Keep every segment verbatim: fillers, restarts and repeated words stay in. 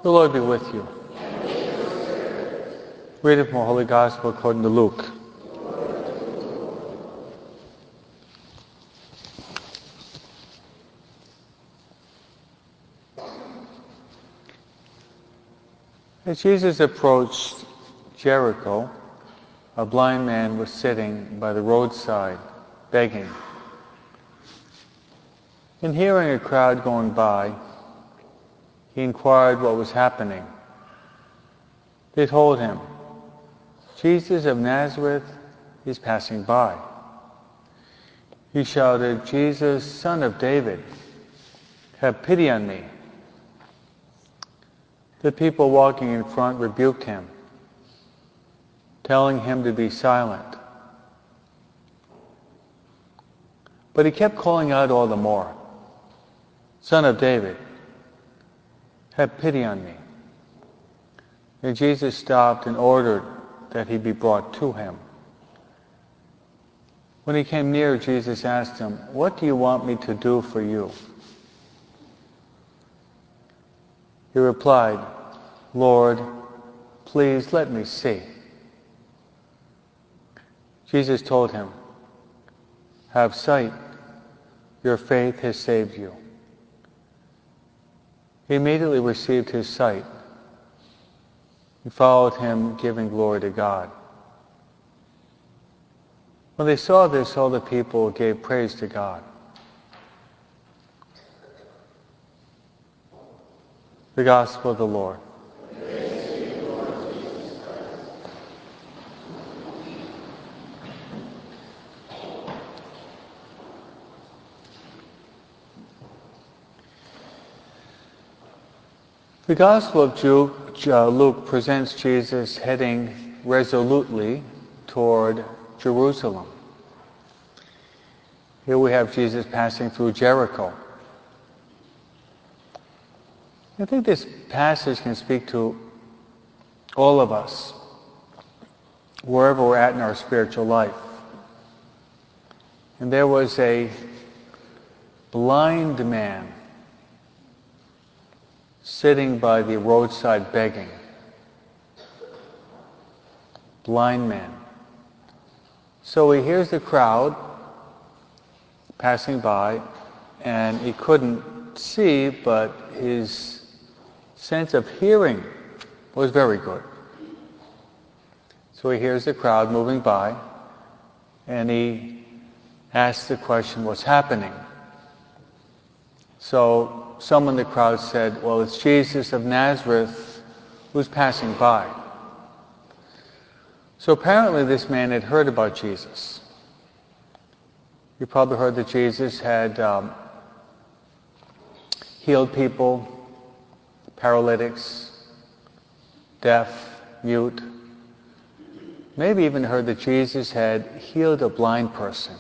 The Lord be with you. Reading from the Holy Gospel according to Luke. As Jesus approached Jericho, a blind man was sitting by the roadside, begging. And hearing a crowd going by, he inquired what was happening. They told him, "Jesus of Nazareth is passing by." He shouted, "Jesus, Son of David, have pity on me." The people walking in front rebuked him, telling him to be silent. But he kept calling out all the more, "Son of David, have pity on me." And Jesus stopped and ordered that he be brought to him. When he came near, Jesus asked him, "What do you want me to do for you?" He replied, "Lord, please let me see." Jesus told him, "Have sight, your faith has saved you." He immediately received his sight and followed him, giving glory to God. When they saw this, all the people gave praise to God. The Gospel of the Lord. Praise to you, Lord Jesus Christ. The Gospel of Luke presents Jesus heading resolutely toward Jerusalem. Here we have Jesus passing through Jericho. I think this passage can speak to all of us, wherever we're at in our spiritual life. And there was a blind man sitting by the roadside begging. Blind man. So he hears the crowd passing by, and he couldn't see, but his sense of hearing was very good. So he hears the crowd moving by, and he asks the question, "What's happening?" So someone in the crowd said, "Well, it's Jesus of Nazareth who's passing by." So apparently this man had heard about Jesus. You probably heard that Jesus had um, healed people, paralytics, deaf, mute. Maybe even heard that Jesus had healed a blind person.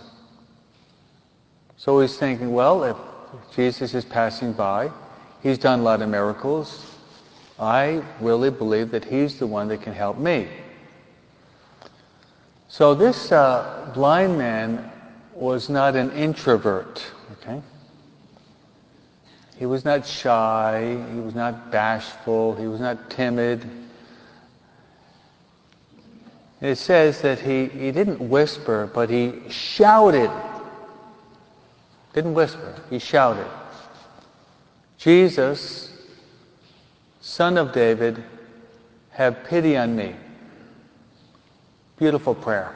So he's thinking, well, if Jesus is passing by, he's done a lot of miracles, I really believe that he's the one that can help me. So this uh, blind man was not an introvert, okay? He was not shy, he was not bashful, he was not timid. It says that he, he didn't whisper, but he shouted. Didn't whisper, he shouted, "Jesus, Son of David, have pity on me." Beautiful prayer.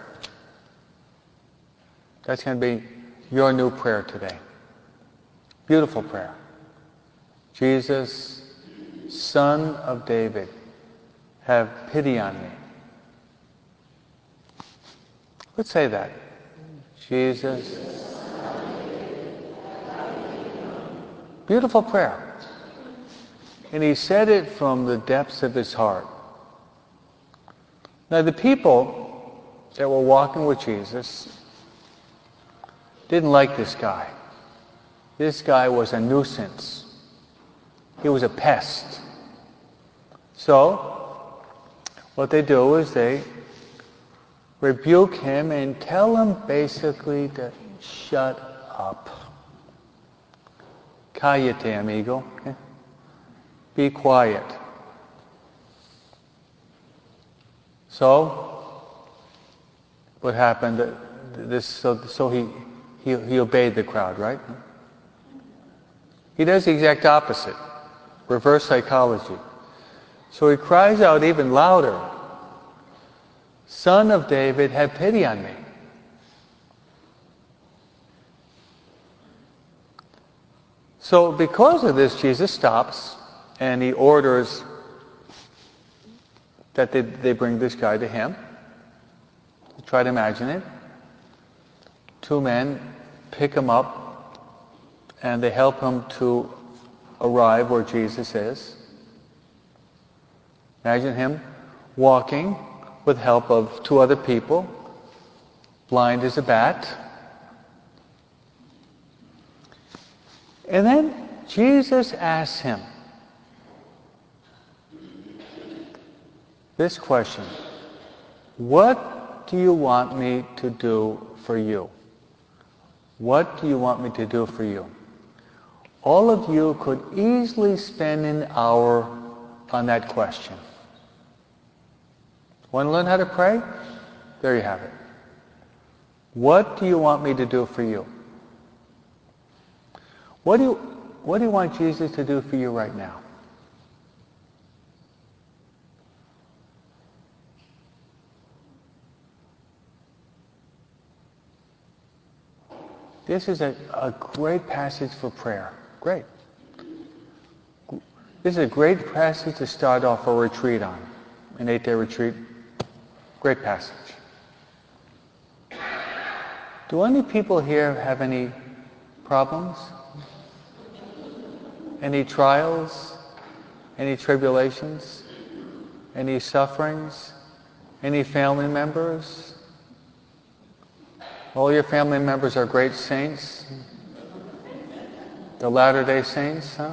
That's going to be your new prayer today. Beautiful prayer. Jesus, Son of David, have pity on me. Let's say that. Jesus. Beautiful prayer. And he said it from the depths of his heart. Now the people that were walking with Jesus didn't like this guy. This guy was a nuisance. He was a pest. So, what they do is they rebuke him and tell him basically to shut up. Cállate, amigo. Okay? Be quiet. So, what happened? This, so, so he, he, he obeyed the crowd, right? He does the exact opposite. Reverse psychology. So he cries out even louder, "Son of David, have pity on me." So because of this, Jesus stops and he orders that they, they bring this guy to him. Try to imagine it. Two men pick him up and they help him to arrive where Jesus is. Imagine him walking with help of two other people, blind as a bat. And then Jesus asks him this question: "What do you want me to do for you? What do you want me to do for you?" All of you could easily spend an hour on that question. Want to learn how to pray? There you have it. What do you want me to do for you? What do you, what do you want Jesus to do for you right now? This is a, a great passage for prayer. Great. This is a great passage to start off a retreat on. An eight-day retreat. Great passage. Do any people here have any problems? Any trials? Any tribulations? Any sufferings? Any family members? All your family members are great saints? The Latter-day Saints, huh?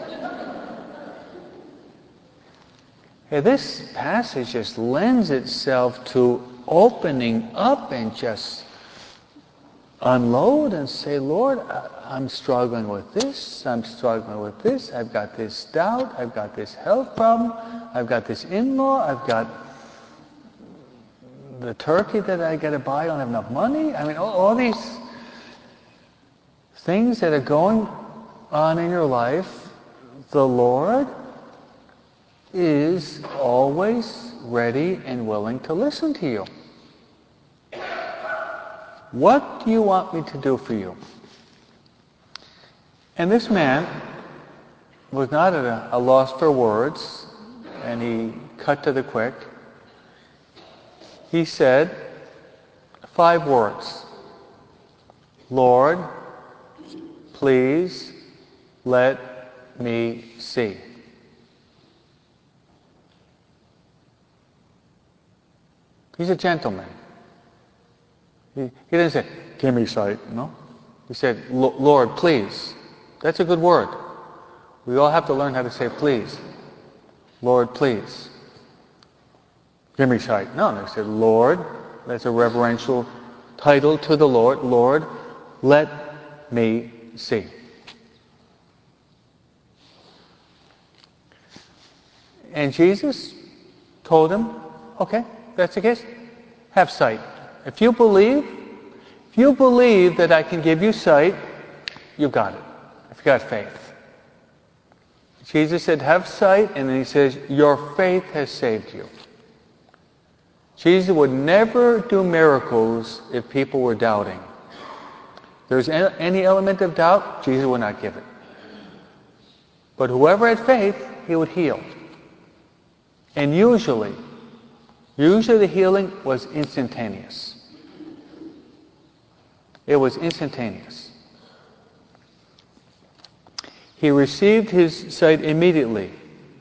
Hey, this passage just lends itself to opening up and just unload and say, "Lord, I'm struggling with this, I'm struggling with this, I've got this doubt, I've got this health problem, I've got this in-law, I've got the turkey that I got to buy, I don't have enough money." I mean, all, all these things that are going on in your life, the Lord is always ready and willing to listen to you. What do you want me to do for you? And this man was not at a, a loss for words, and he cut to the quick. He said five words: "Lord, please let me see." He's a gentleman. He, he didn't say, "Give me sight," no. He said, "Lord, please." That's a good word. We all have to learn how to say please. "Lord, please. Give me sight." No, they said, "Lord," that's a reverential title to the Lord. "Lord, let me see." And Jesus told him, "Okay, that's the case. Have sight. If you believe, if you believe that I can give you sight, you got it. If you got faith." Jesus said, "Have sight," and then he says, "Your faith has saved you." Jesus would never do miracles if people were doubting. If there's any element of doubt, Jesus would not give it. But whoever had faith, he would heal. And usually, usually the healing was instantaneous. It was instantaneous. He received his sight immediately.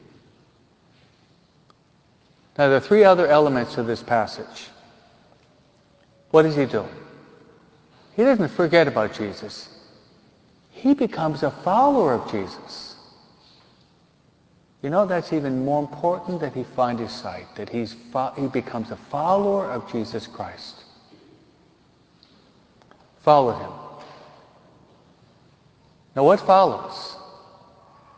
Now, there are three other elements to this passage. What does he do? He doesn't forget about Jesus. He becomes a follower of Jesus. You know, that's even more important that he find his sight, that he's fo- he becomes a follower of Jesus Christ. Follow him. Now, what follows?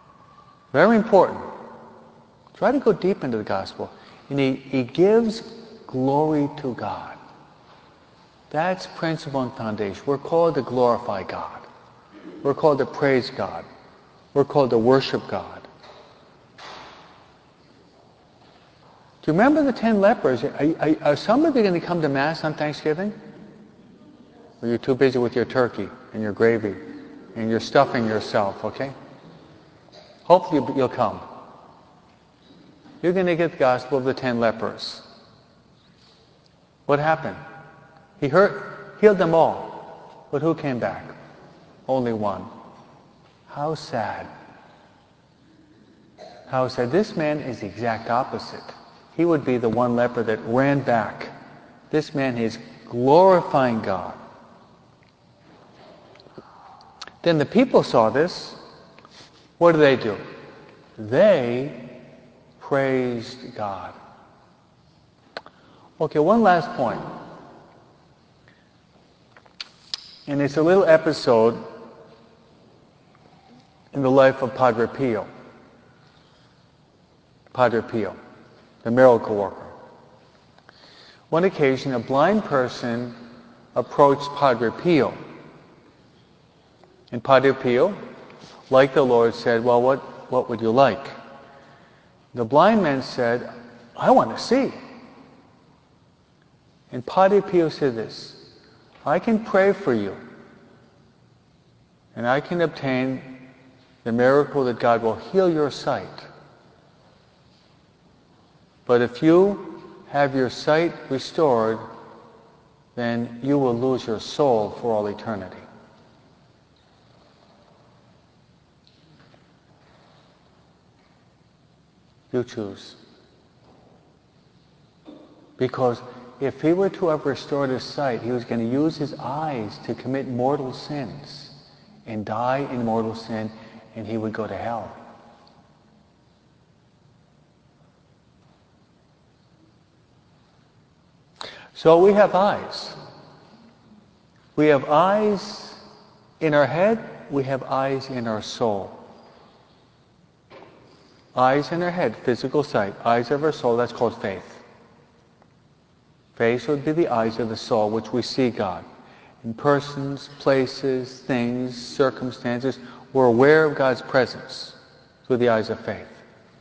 Very important. Try to go deep into the gospel. And he, he gives glory to God. That's principle and foundation. We're called to glorify God. We're called to praise God. We're called to worship God. Do you remember the ten lepers? Are, are, are some of you going to come to Mass on Thanksgiving? Or you're too busy with your turkey and your gravy and you're stuffing yourself, okay? Hopefully you'll come. You're going to get the gospel of the ten lepers. What happened? He hurt, healed them all. But who came back? Only one. How sad. How sad. This man is the exact opposite. He would be the one leper that ran back. This man is glorifying God. Then the people saw this. What do they do? They praised God. Okay, one last point. And it's a little episode in the life of Padre Pio. Padre Pio, the miracle worker. One occasion, a blind person approached Padre Pio. And Padre Pio, like the Lord, said, well, what, what would you like? The blind man said, I want to see. And Padre Pio said this, I can pray for you, and I can obtain the miracle that God will heal your sight. But if you have your sight restored, then you will lose your soul for all eternity. You choose. Because if he were to have restored his sight, he was going to use his eyes to commit mortal sins and die in mortal sin, and he would go to hell. So we have eyes. We have eyes in our head, we have eyes in our soul. Eyes in our head, physical sight. Eyes of our soul, that's called faith. Faith would be the eyes of the soul, which we see God. In persons, places, things, circumstances, we're aware of God's presence through the eyes of faith.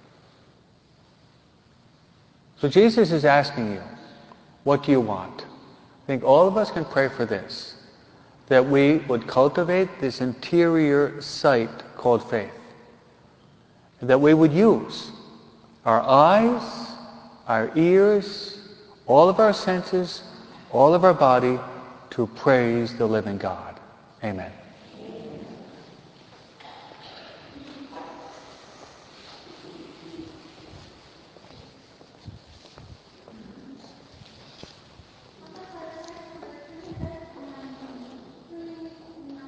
So Jesus is asking you, what do you want? I think all of us can pray for this, that we would cultivate this interior sight called faith. And that we would use our eyes, our ears, all of our senses, all of our body to praise the living God. Amen.